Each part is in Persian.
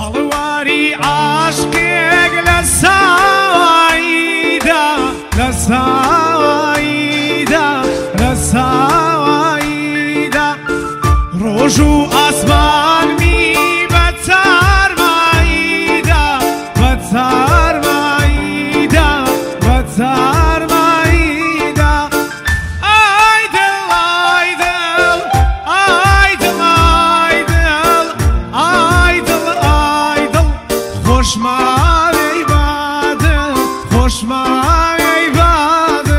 هەڵواری عاشقێک لە ساواییدا لە ساواییدا لە ساواییدا ڕۆژ و ئاسمانمی بە چارماییدا بە چارماییدا بە چارماییدا ئای دڵ ئای دڵ ئای دڵ ئای دڵ ئای دڵ ئای دڵ خۆشماوەی بادڵ خۆشماوەی بادڵ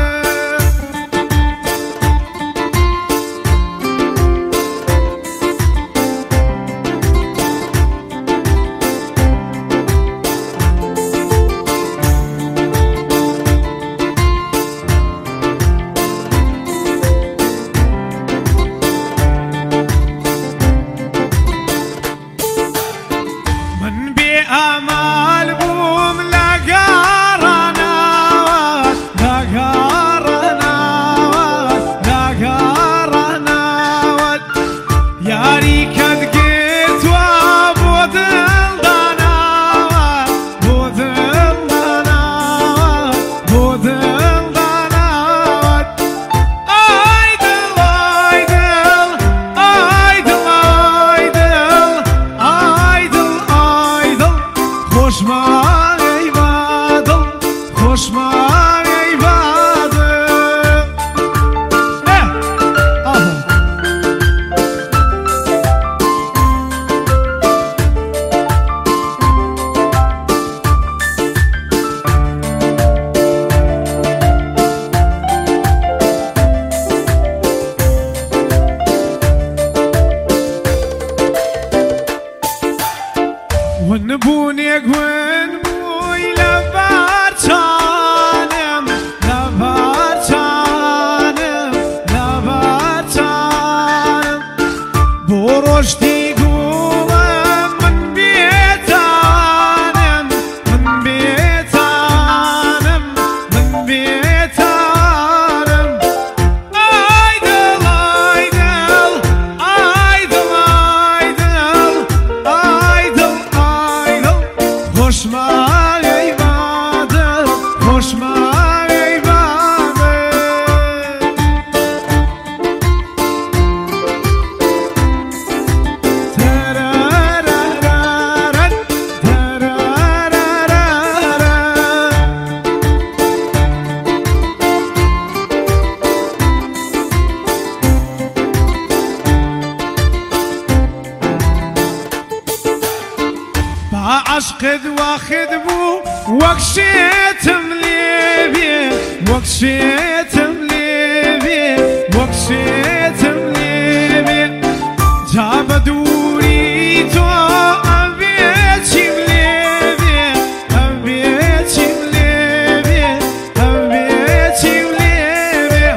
ئەمال بووم لە گەڕانەوەت لە گەڕانەوەت لە گەڕانەوەت یاریکەت گرتووە بۆ دڵدانەوەت بۆ دڵدانەوەت بۆ دڵدانەوەت ئای دڵ ئای دڵ ئای دڵ ئای دڵ ئای دڵ ئای دڵ خۆشماوەی بادڵ خۆشماوەی بادڵ ون بوونێک ون بووی لە بارچانم لە بارچانم لە بارچانم بۆ ڕۆژتی گوڵم من بێتانم من بێتانم من بێتانم ئای دڵ ئای دڵ ئای دڵ ئای دڵ ئای دڵ ئای دڵ خۆشماوەی بادڵ خۆشماوەی بادڵ تەرەرەرەرەن با عشقت واخد بوو وەک شێتم لێبێ وەک شێتم لێبێ وەک شێتم لێبێ جا بە دووری تۆ ئەبێ چیم لێبێ ئەبێ چیم لێبێ ئەبێ چیم لێبێ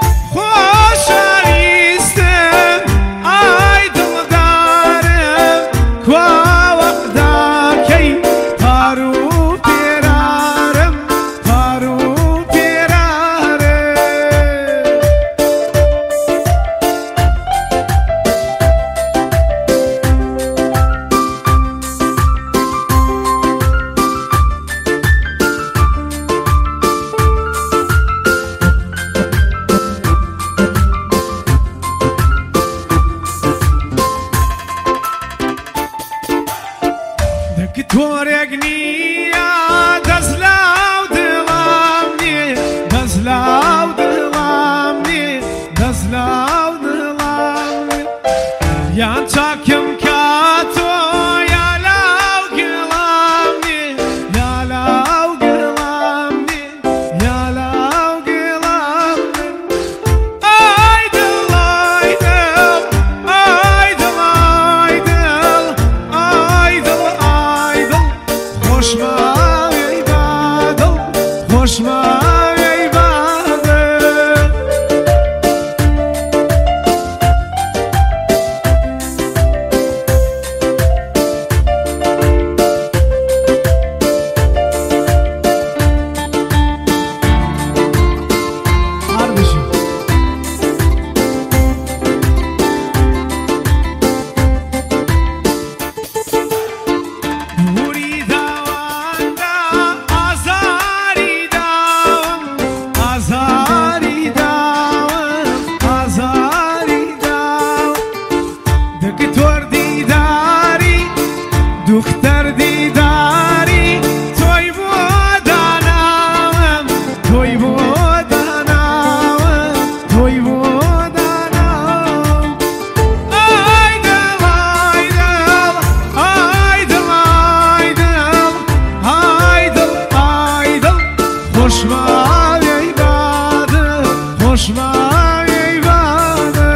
خۆشەویستم ئای دڵدارم کوا وەقداکەی پار و پێرارم پار و پێرارم دکتۆرێک نییە دەست لاو دڵام نێ دەست لاو دڵام نێ دەست لاو دڵام نێ یان چاکم کاتۆ یا لاو گڵام نێ یا لاو گڵام نێ یا لاو گڵام نێ ئای دڵ ئای دڵ ئای دڵ ئای دڵ ئای دڵ ئای دڵ خۆشماوەی دختر دیداری توی بودنم توی بودنم توی بودنم ای دل ای دل ای دل ای دل ای دل ای دل خوش من ای بده خوش من ای بده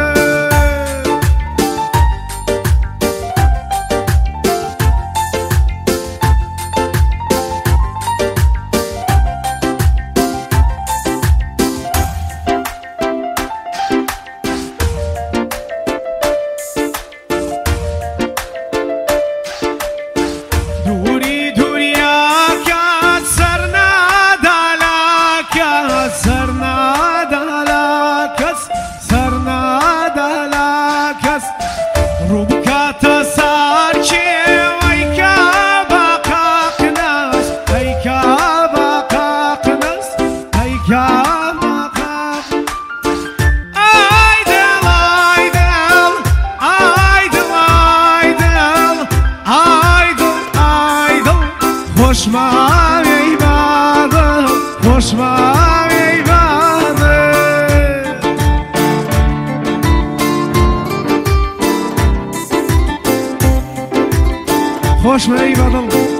دوری دوری آکات سر ندالاکات سر ندالاکات سر ندالاکات رو بکات سر چی ای که باقاق ناس ای که باقاق ناس ای که باقاق ای دل ای دل ای دل ای دل ای دل ای دل خوش من ای بده خوش من ای بده خوش من ای بده